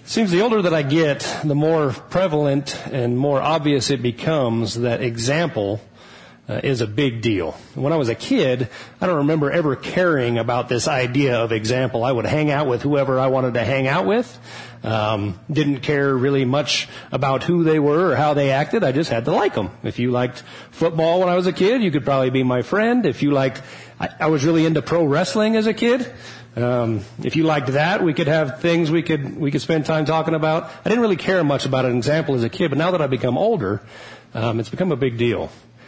Seems the older that I get, the more prevalent and more obvious it becomes that example is a big deal. When I was a kid, I don't remember ever caring about this idea of example. I would hang out with whoever I wanted to hang out with. Didn't care really much about who they were or how they acted. I just had to like them. If you liked football when I was a kid, you could probably be my friend. If you liked, I was really into pro wrestling as a kid. If you liked that, we could have things we could spend time talking about. I didn't really care much about an example as a kid, but now that I've become older, it's become a big deal.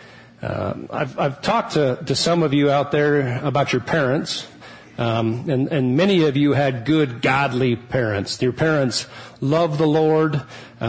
I've talked to some of you out there about your parents, and many of you had good, godly parents. Your parents loved the Lord.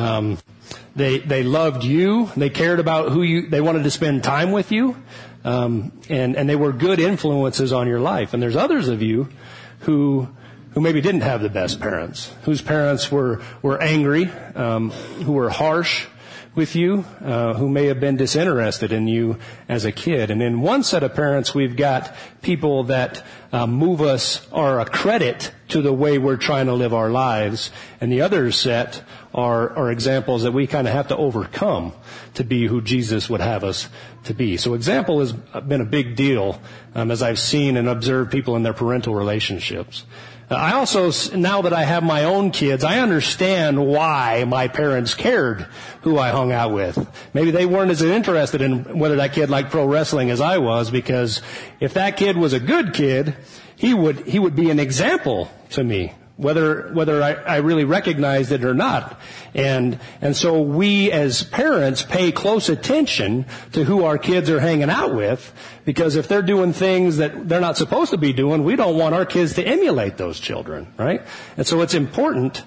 They loved you. They cared about they wanted to spend time with you. And they were good influences on your life. And there's others of you who maybe didn't have the best parents, whose parents were angry, who were harsh with you, who may have been disinterested in you as a kid. And in one set of parents, we've got people that move us or a credit to the way we're trying to live our lives. And the other set are examples that we kind of have to overcome to be who Jesus would have us to be. So example has been a big deal as I've seen and observed people in their parental relationships. I also, now that I have my own kids, I understand why my parents cared who I hung out with. Maybe they weren't as interested in whether that kid liked pro wrestling as I was, because if that kid was a good kid, he would be an example to me, whether I really recognized it or not. And so we as parents pay close attention to who our kids are hanging out with, because if they're doing things that they're not supposed to be doing, we don't want our kids to emulate those children, right? And so it's important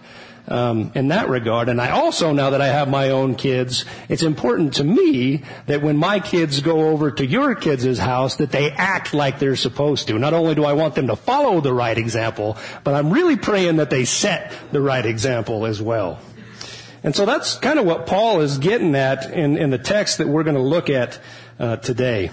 in that regard. And I also, now that I have my own kids, it's important to me that when my kids go over to your kids' house, that they act like they're supposed to. Not only do I want them to follow the right example, but I'm really praying that they set the right example as well. And so that's kind of what Paul is getting at in the text that we're going to look at today.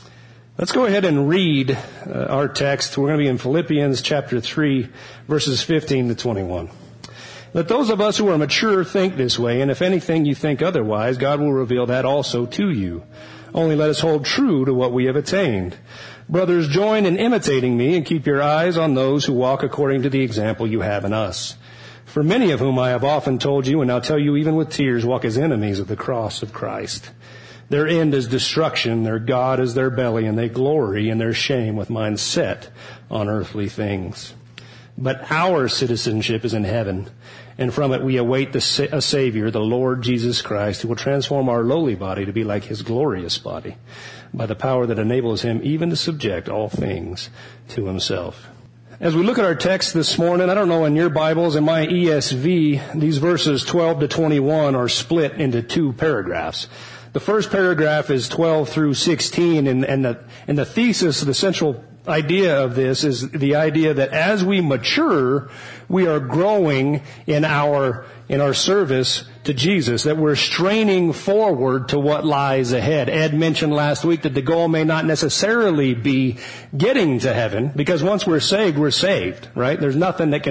Let's go ahead and read our text. We're going to be in Philippians chapter 3, verses 15 to 21. Let those of us who are mature think this way, and if anything you think otherwise, God will reveal that also to you. Only let us hold true to what we have attained. Brothers, join in imitating me and keep your eyes on those who walk according to the example you have in us. For many of whom I have often told you, and now tell you even with tears, walk as enemies of the cross of Christ. Their end is destruction, their God is their belly, and they glory in their shame with minds set on earthly things. But our citizenship is in heaven, and from it we await a Savior, the Lord Jesus Christ, who will transform our lowly body to be like his glorious body, by the power that enables him even to subject all things to himself. As we look at our text this morning, I don't know in your Bibles, in my ESV, these verses 12 to 21 are split into two paragraphs. The first paragraph is 12 through 16, and the thesis, the central idea of this is the idea that as we mature, we are growing in our service to Jesus, that we're straining forward to what lies ahead. Ed mentioned last week that the goal may not necessarily be getting to heaven, because once we're saved, right? There's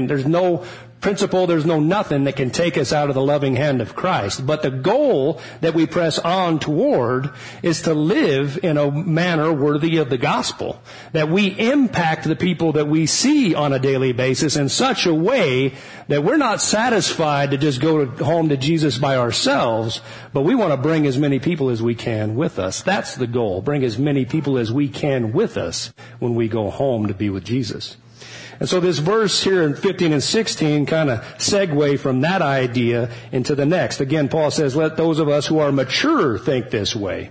no principle, there's nothing that can take us out of the loving hand of Christ. But the goal that we press on toward is to live in a manner worthy of the gospel, that we impact the people that we see on a daily basis in such a way that we're not satisfied to just go home to Jesus by ourselves, but we want to bring as many people as we can with us. That's the goal. Bring as many people as we can with us when we go home to be with Jesus. And so this verse here in 15 and 16 kind of segue from that idea into the next. Again, Paul says, let those of us who are mature think this way.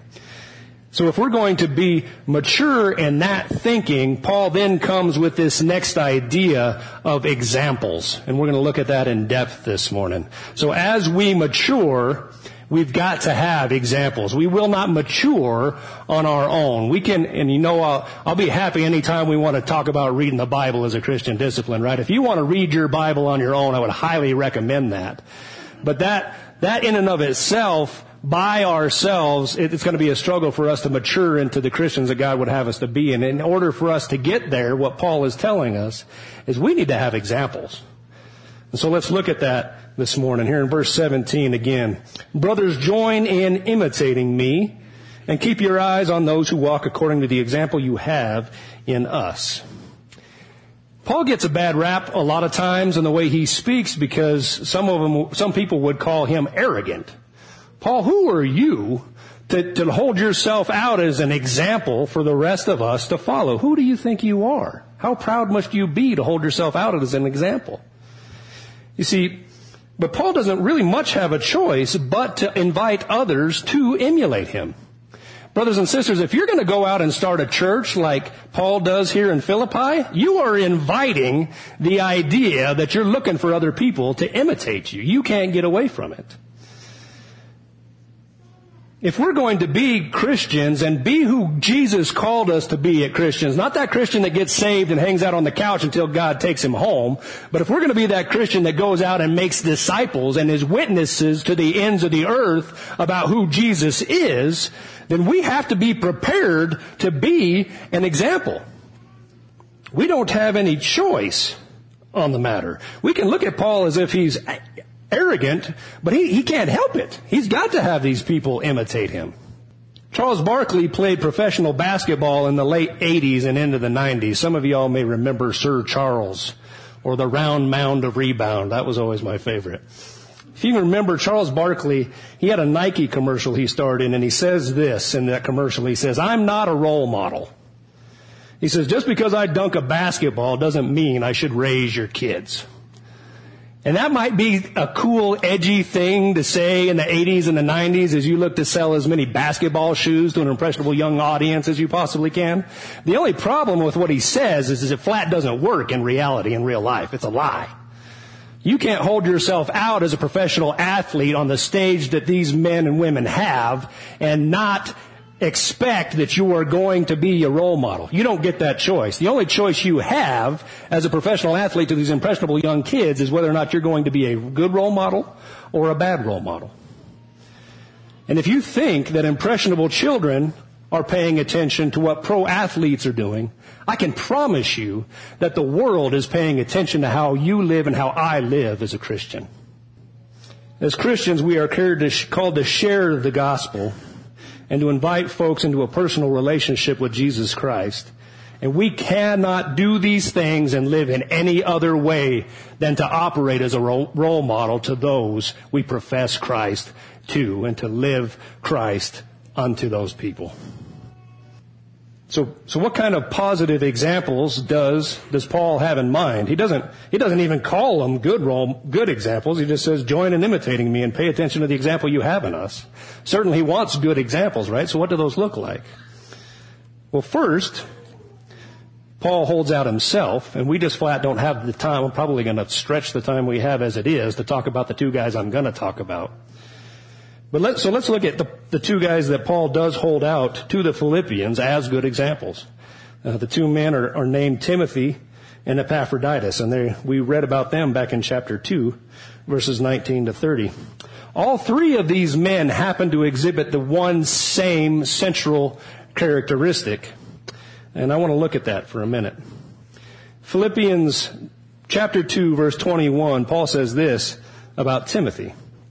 So if we're going to be mature in that thinking, Paul then comes with this next idea of examples. And we're going to look at that in depth this morning. So as we mature, we've got to have examples. We will not mature on our own. We can, and I'll be happy anytime we want to talk about reading the Bible as a Christian discipline, right? If you want to read your Bible on your own, I would highly recommend that. But that in and of itself, by ourselves, it's going to be a struggle for us to mature into the Christians that God would have us to be. And in order for us to get there, what Paul is telling us is we need to have examples. And so let's look at that this morning. Here in verse 17 again. Brothers, join in imitating me and keep your eyes on those who walk according to the example you have in us. Paul gets a bad rap a lot of times in the way he speaks because some people would call him arrogant. Paul, who are you to hold yourself out as an example for the rest of us to follow? Who do you think you are? How proud must you be to hold yourself out as an example? You see, but Paul doesn't really much have a choice but to invite others to emulate him. Brothers and sisters, if you're going to go out and start a church like Paul does here in Philippi, you are inviting the idea that you're looking for other people to imitate you. You can't get away from it. If we're going to be Christians and be who Jesus called us to be at Christians, not that Christian that gets saved and hangs out on the couch until God takes him home, but if we're going to be that Christian that goes out and makes disciples and is witnesses to the ends of the earth about who Jesus is, then we have to be prepared to be an example. We don't have any choice on the matter. We can look at Paul as if he's arrogant, but he can't help it. He's got to have these people imitate him. Charles Barkley played professional basketball in the late 80s and into the 90s. Some of y'all may remember Sir Charles or the round mound of rebound. That was always my favorite. If you remember Charles Barkley, he had a Nike commercial he starred in, and he says this in that commercial. He says, "I'm not a role model." He says, "Just because I dunk a basketball doesn't mean I should raise your kids." And that might be a cool, edgy thing to say in the 80s and the 90s as you look to sell as many basketball shoes to an impressionable young audience as you possibly can. The only problem with what he says is it flat doesn't work in reality, in real life. It's a lie. You can't hold yourself out as a professional athlete on the stage that these men and women have and not expect that you are going to be a role model. You don't get that choice. The only choice you have as a professional athlete to these impressionable young kids is whether or not you're going to be a good role model or a bad role model. And if you think that impressionable children are paying attention to what pro athletes are doing, I can promise you that the world is paying attention to how you live and how I live as a Christian. As Christians, we are called to share the gospel and to invite folks into a personal relationship with Jesus Christ. And we cannot do these things and live in any other way than to operate as a role model to those we profess Christ to and to live Christ unto those people. So what kind of positive examples does Paul have in mind? He doesn't even call them good examples. He just says, join in imitating me and pay attention to the example you have in us. Certainly he wants good examples, right? So what do those look like? Well, first, Paul holds out himself, and we just flat don't have the time. I'm probably going to stretch the time we have as it is to talk about the two guys I'm going to talk about. But let's look at the two guys that Paul does hold out to the Philippians as good examples. The two men are named Timothy and Epaphroditus, and we read about them back in chapter 2, verses 19 to 30. All three of these men happen to exhibit the one same central characteristic, and I want to look at that for a minute. Philippians chapter 2, verse 21, Paul says this about Timothy.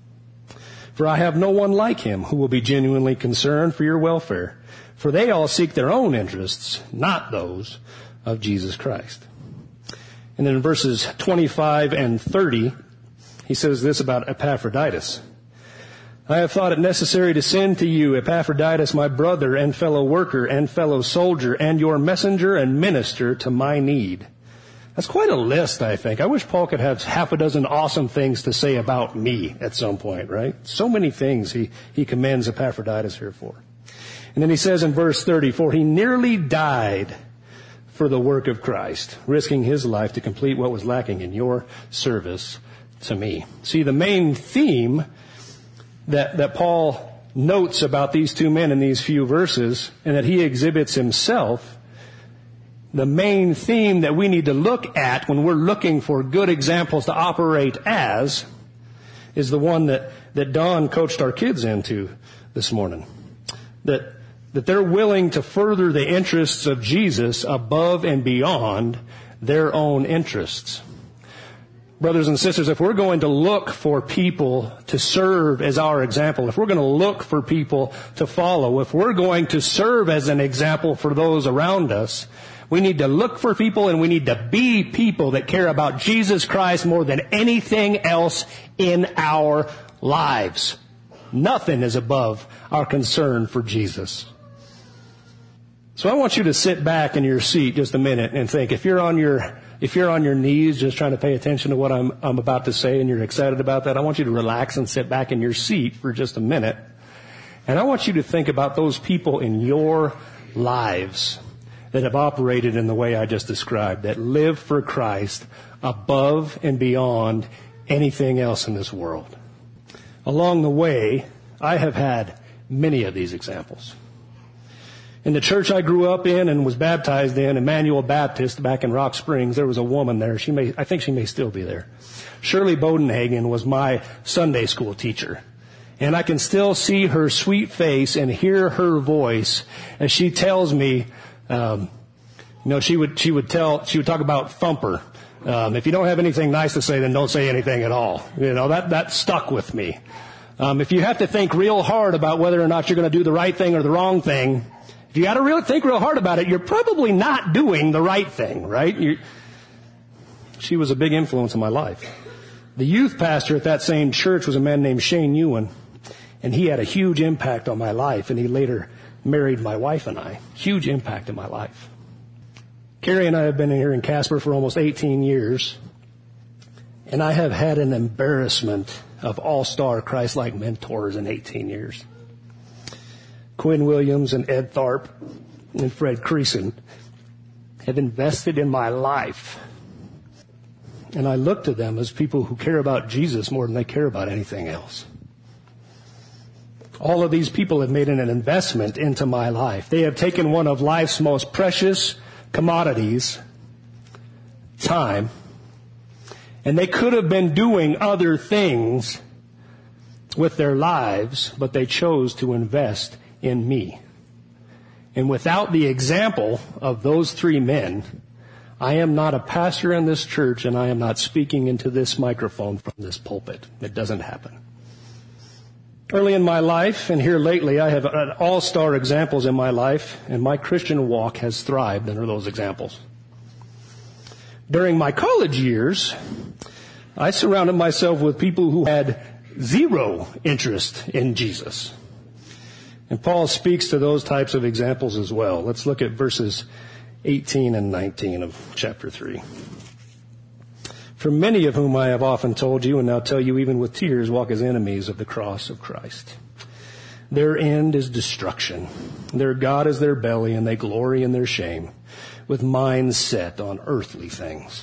For I have no one like him who will be genuinely concerned for your welfare. For they all seek their own interests, not those of Jesus Christ. And then in verses 25 and 30, he says this about Epaphroditus. I have thought it necessary to send to you Epaphroditus, my brother and fellow worker and fellow soldier, and your messenger and minister to my need. That's quite a list, I think. I wish Paul could have half a dozen awesome things to say about me at some point, right? So many things he commends Epaphroditus here for. And then he says in verse 30, for he nearly died for the work of Christ, risking his life to complete what was lacking in your service to me. See, the main theme that Paul notes about these two men in these few verses, and that he exhibits himself, the main theme that we need to look at when we're looking for good examples to operate as is the one that Don coached our kids into this morning. That they're willing to further the interests of Jesus above and beyond their own interests. Brothers and sisters, if we're going to look for people to serve as our example, if we're going to look for people to follow, if we're going to serve as an example for those around us, we need to look for people and we need to be people that care about Jesus Christ more than anything else in our lives. Nothing is above our concern for Jesus. So I want you to sit back in your seat just a minute and think, if you're on your knees just trying to pay attention to what I'm about to say and you're excited about that, I want you to relax and sit back in your seat for just a minute. And I want you to think about those people in your lives that have operated in the way I just described, that live for Christ above and beyond anything else in this world. Along the way, I have had many of these examples. In the church I grew up in and was baptized in, Emmanuel Baptist back in Rock Springs, there was a woman there. I think she may still be there. Shirley Bodenhagen was my Sunday school teacher. And I can still see her sweet face and hear her voice as she tells me, she would talk about Thumper. If you don't have anything nice to say, then don't say anything at all. That stuck with me. If you have to think real hard about whether or not you're going to do the right thing or the wrong thing, if you got to think real hard about it, you're probably not doing the right thing, right? She was a big influence in my life. The youth pastor at that same church was a man named Shane Ewan, and he had a huge impact on my life, and he later married my wife and I. Huge impact in my life. Carrie and I have been here in Casper for almost 18 years, and I have had an embarrassment of all-star Christ-like mentors in 18 years. Quinn Williams and Ed Tharp and Fred Creason have invested in my life. And I look to them as people who care about Jesus more than they care about anything else. All of these people have made an investment into my life. They have taken one of life's most precious commodities, time, and they could have been doing other things with their lives, but they chose to invest in me. And without the example of those three men, I am not a pastor in this church, and I am not speaking into this microphone from this pulpit. It doesn't happen. Early in my life, and here lately, I have all-star examples in my life, and my Christian walk has thrived under those examples. During my college years, I surrounded myself with people who had zero interest in Jesus. And Paul speaks to those types of examples as well. Let's look at verses 18 and 19 of chapter 3. For many of whom I have often told you, and now tell you even with tears, walk as enemies of the cross of Christ. Their end is destruction. Their God is their belly, and they glory in their shame, with minds set on earthly things.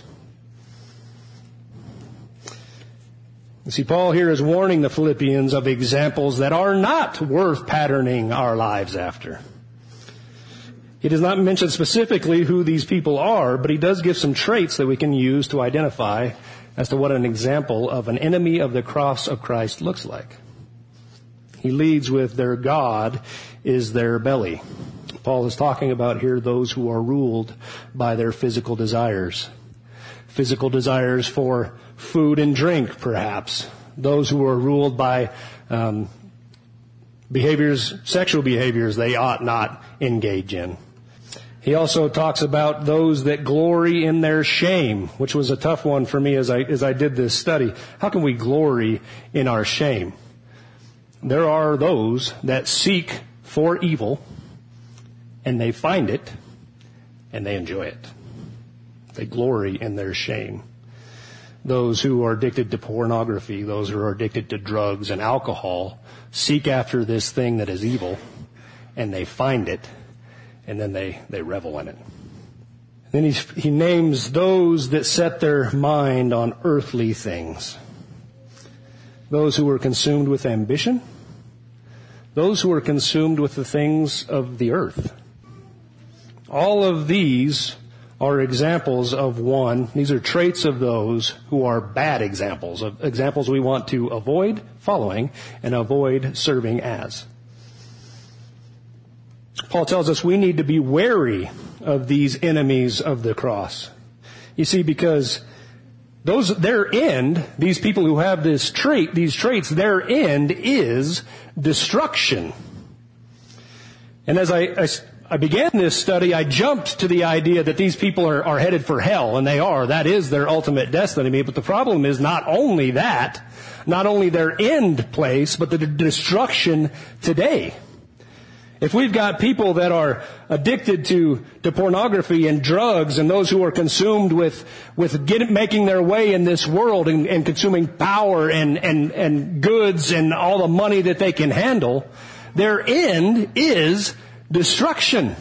You see, Paul here is warning the Philippians of examples that are not worth patterning our lives after. He does not mention specifically who these people are, but he does give some traits that we can use to identify as to what an example of an enemy of the cross of Christ looks like. He leads with their God is their belly. Paul is talking about here those who are ruled by their physical desires. Physical desires for food and drink, perhaps. Those who are ruled by sexual behaviors they ought not engage in. He also talks about those that glory in their shame, which was a tough one for me as I did this study. How can we glory in our shame? There are those that seek for evil, and they find it, and they enjoy it. They glory in their shame. Those who are addicted to pornography, those who are addicted to drugs and alcohol, seek after this thing that is evil, and they find it, and then they revel in it. Then he names those that set their mind on earthly things. Those who are consumed with ambition. Those who are consumed with the things of the earth. All of these are examples of one. These are traits of those who are bad examples, of examples we want to avoid following and avoid serving as. Paul tells us we need to be wary of these enemies of the cross. You see, because their end, these people who have these traits, their end is destruction. And as I began this study, I jumped to the idea that these people are headed for hell, and they are. That is their ultimate destiny. But the problem is not only that, not only their end place, but the destruction today. If we've got people that are addicted to pornography and drugs, and those who are consumed with making their way in this world and consuming power and goods and all the money that they can handle, their end is destruction.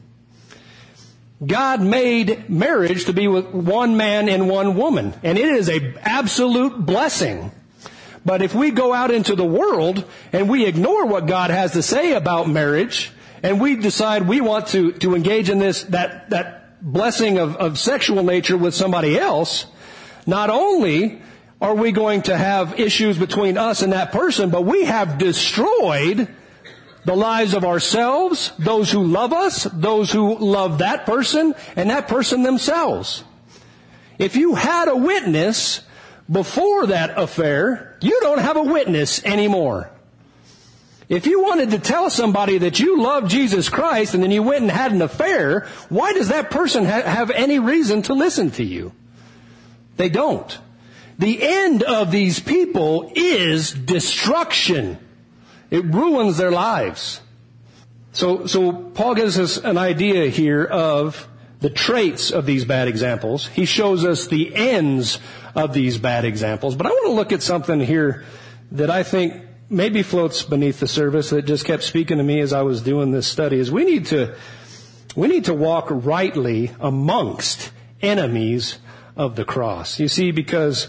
God made marriage to be with one man and one woman, and it is an absolute blessing. But if we go out into the world and we ignore what God has to say about marriage, and we decide we want to engage in that blessing of sexual nature with somebody else, not only are we going to have issues between us and that person, but we have destroyed the lives of ourselves, those who love us, those who love that person, and that person themselves. If you had a witness before that affair, you don't have a witness anymore. If you wanted to tell somebody that you love Jesus Christ and then you went and had an affair, why does that person have any reason to listen to you? They don't. The end of these people is destruction. It ruins their lives. So Paul gives us an idea here of the traits of these bad examples. He shows us the ends of these bad examples. But I want to look at something here that I think maybe floats beneath the surface that just kept speaking to me as I was doing this study. Is we need to walk rightly amongst enemies of the cross. You see, because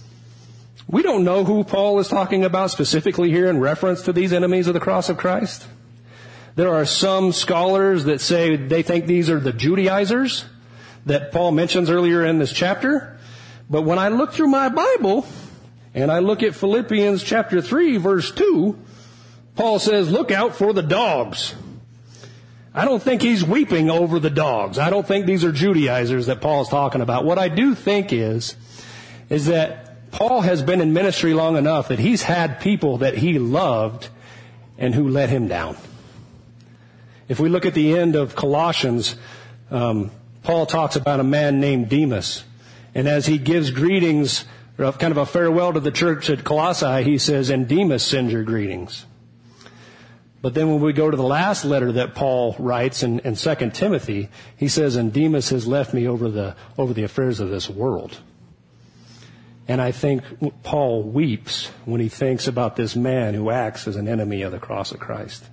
we don't know who Paul is talking about specifically here in reference to these enemies of the cross of Christ. There are some scholars that say they think these are the Judaizers that Paul mentions earlier in this chapter. But when I look through my Bible and I look at Philippians chapter 3, verse 2, Paul says, look out for the dogs. I don't think he's weeping over the dogs. I don't think these are Judaizers that Paul's talking about. What I do think is that Paul has been in ministry long enough that he's had people that he loved and who let him down. If we look at the end of Colossians, Paul talks about a man named Demas. And as he gives greetings, or kind of a farewell to the church at Colossae, he says, and Demas sends your greetings. But then when we go to the last letter that Paul writes in 2 Timothy, he says, and Demas has left me over the affairs of this world. And I think Paul weeps when he thinks about this man who acts as an enemy of the cross of Christ.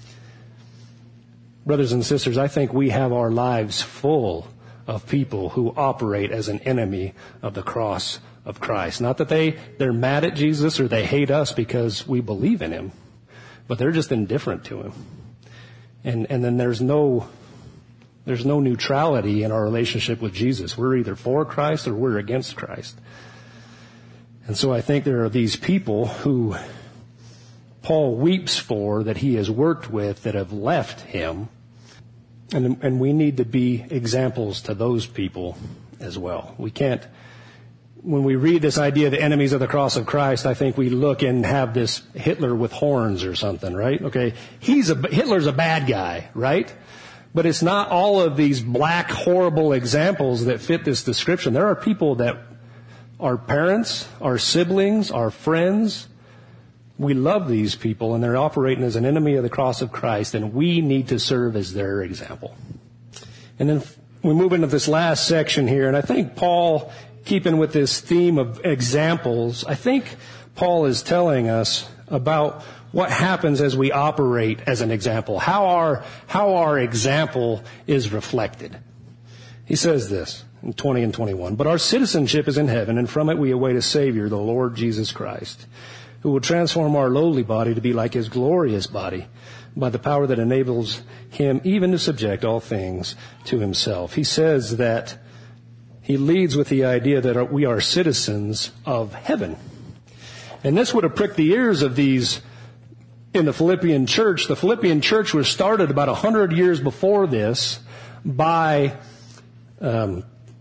Brothers and sisters, I think we have our lives full of people who operate as an enemy of the cross of Christ. Not that they're mad at Jesus or they hate us because we believe in him, but they're just indifferent to him. And then there's no neutrality in our relationship with Jesus. We're either for Christ or we're against Christ. And so I think there are these people who Paul weeps for that he has worked with that have left him. And we need to be examples to those people as well. We can't, when we read this idea of the enemies of the cross of Christ, I think we look and have this Hitler with horns or something, right? Okay, Hitler's a bad guy, right? But it's not all of these black, horrible examples that fit this description. There are people that our parents, our siblings, our friends, we love these people, and they're operating as an enemy of the cross of Christ, and we need to serve as their example. And then we move into this last section here, and I think Paul, keeping with this theme of examples, I think Paul is telling us about what happens as we operate as an example, how our example is reflected. He says this in 20 and 21, but our citizenship is in heaven, and from it we await a Savior, the Lord Jesus Christ, who will transform our lowly body to be like his glorious body by the power that enables him even to subject all things to himself. He says that he leads with the idea that we are citizens of heaven. And this would have pricked the ears of these in the Philippian church. The Philippian church was started about 100 years before this by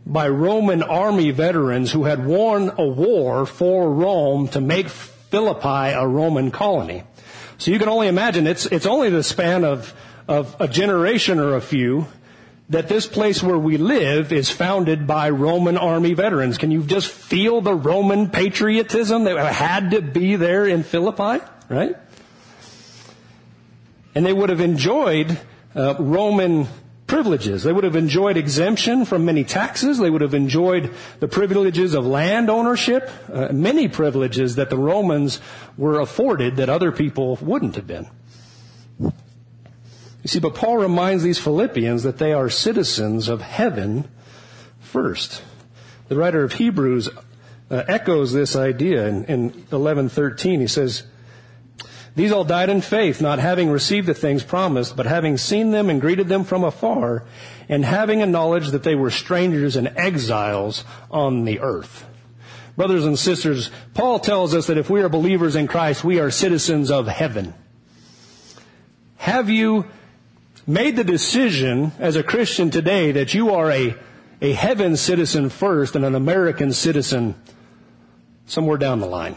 by Roman army veterans who had won a war for Rome to make Philippi a Roman colony. So you can only imagine, it's only the span of a generation or a few that this place where we live is founded by Roman army veterans. Can you just feel the Roman patriotism that had to be there in Philippi, right? And they would have enjoyed Roman privileges. They would have enjoyed exemption from many taxes. They would have enjoyed the privileges of land ownership, many privileges that the Romans were afforded that other people wouldn't have been. You see, but Paul reminds these Philippians that they are citizens of heaven first. The writer of Hebrews echoes this idea in 11:13. He says, "These all died in faith, not having received the things promised, but having seen them and greeted them from afar, and having a knowledge that they were strangers and exiles on the earth." Brothers and sisters, Paul tells us that if we are believers in Christ, we are citizens of heaven. Have you made the decision as a Christian today that you are a heaven citizen first and an American citizen somewhere down the line?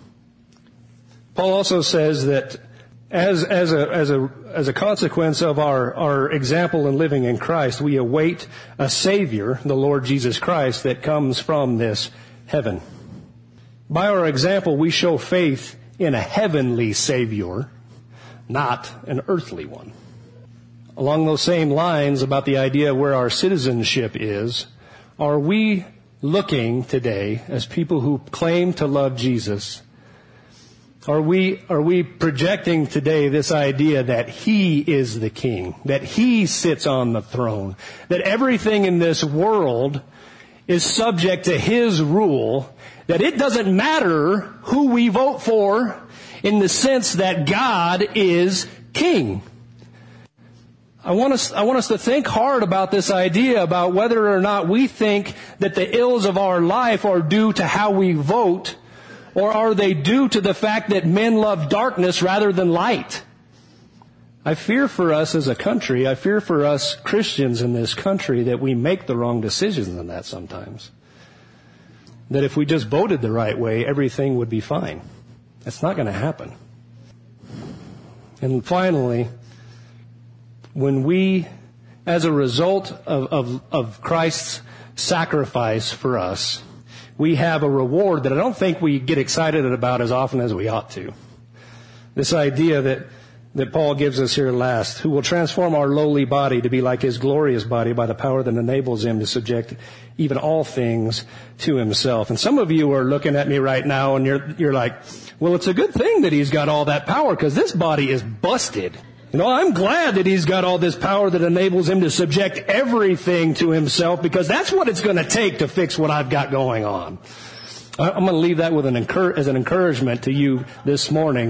Paul also says that as a consequence of our example in living in Christ, we await a Savior, the Lord Jesus Christ, that comes from this heaven. By our example, we show faith in a heavenly Savior, not an earthly one. Along those same lines about the idea of where our citizenship is, are we looking today as people who claim to love Jesus? Are we projecting today this idea that He is the King, that He sits on the throne, that everything in this world is subject to His rule, that it doesn't matter who we vote for in the sense that God is King? I want us to think hard about this idea about whether or not we think that the ills of our life are due to how we vote, or are they due to the fact that men love darkness rather than light? I fear for us as a country, I fear for us Christians in this country that we make the wrong decisions in that sometimes. That if we just voted the right way, everything would be fine. That's not going to happen. And finally, when we, as a result of Christ's sacrifice for us, we have a reward that I don't think we get excited about as often as we ought to. This idea that Paul gives us here last, who will transform our lowly body to be like His glorious body by the power that enables Him to subject even all things to Himself. And some of you are looking at me right now and you're like, well, it's a good thing that He's got all that power because this body is busted. You know, I'm glad that He's got all this power that enables Him to subject everything to Himself, because that's what it's going to take to fix what I've got going on. I'm going to leave that with as an encouragement to you this morning,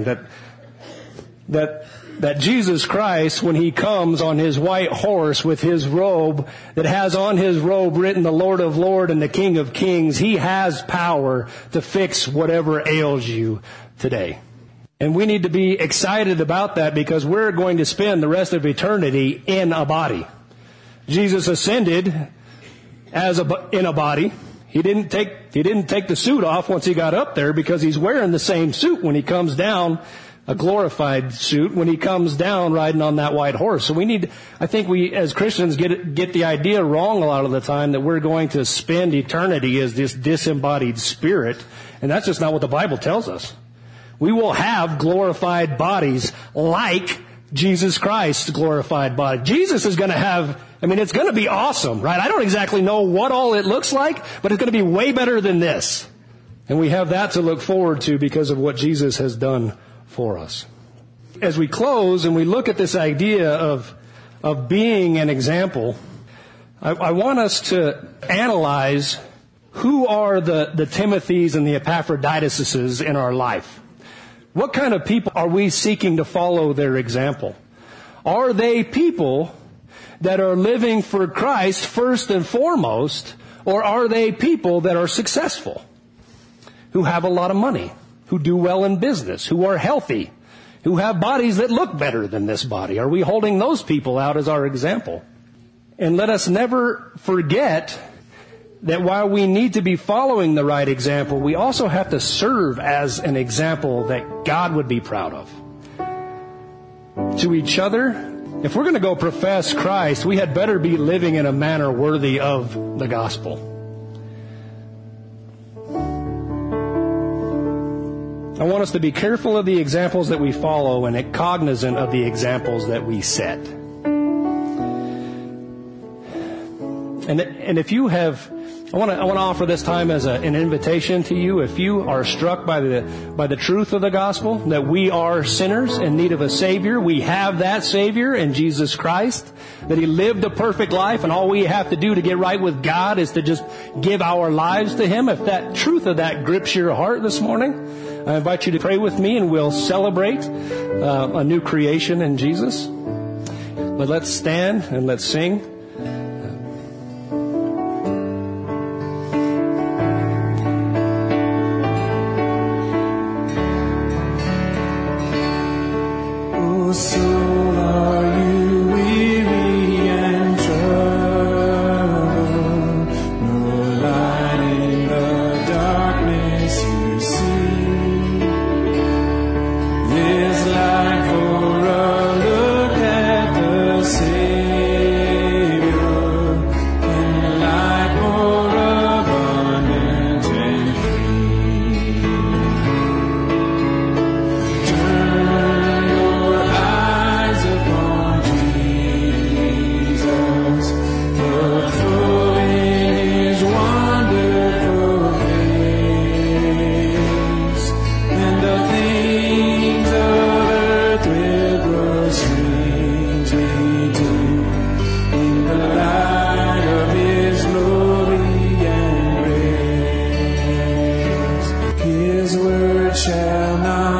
that Jesus Christ, when He comes on His white horse with His robe, that has on His robe written the Lord of Lords and the King of Kings, He has power to fix whatever ails you today. And we need to be excited about that, because we're going to spend the rest of eternity in a body. Jesus ascended in a body. He didn't take the suit off once He got up there, because He's wearing the same suit when He comes down, a glorified suit, when He comes down riding on that white horse. So I think we as Christians get the idea wrong a lot of the time, that we're going to spend eternity as this disembodied spirit. And that's just not what the Bible tells us. We will have glorified bodies like Jesus Christ's glorified body. Jesus is going to have, it's going to be awesome, right? I don't exactly know what all it looks like, but it's going to be way better than this. And we have that to look forward to because of what Jesus has done for us. As we close and we look at this idea of being an example, I want us to analyze who are the Timothys and the Epaphroditus in our life. What kind of people are we seeking to follow their example? Are they people that are living for Christ first and foremost, or are they people that are successful, who have a lot of money, who do well in business, who are healthy, who have bodies that look better than this body? Are we holding those people out as our example? And let us never forget that while we need to be following the right example, we also have to serve as an example that God would be proud of. To each other, if we're going to go profess Christ, we had better be living in a manner worthy of the gospel. I want us to be careful of the examples that we follow and cognizant of the examples that we set. And if you have, I want to offer this time as an invitation to you. If you are struck by the truth of the gospel, that we are sinners in need of a Savior, we have that Savior in Jesus Christ, that He lived a perfect life, and all we have to do to get right with God is to just give our lives to Him. If that truth of that grips your heart this morning, I invite you to pray with me, and we'll celebrate a new creation in Jesus. But let's stand and let's sing. Soul, are you weary and troubled? No light in the darkness you see. There's light for a look at the Savior, and light more abundant and free. Turn your eyes upon Jesus, look full in His wonderful face, and the things of earth will grow strangely dim in the light of His glory and grace. His word shall not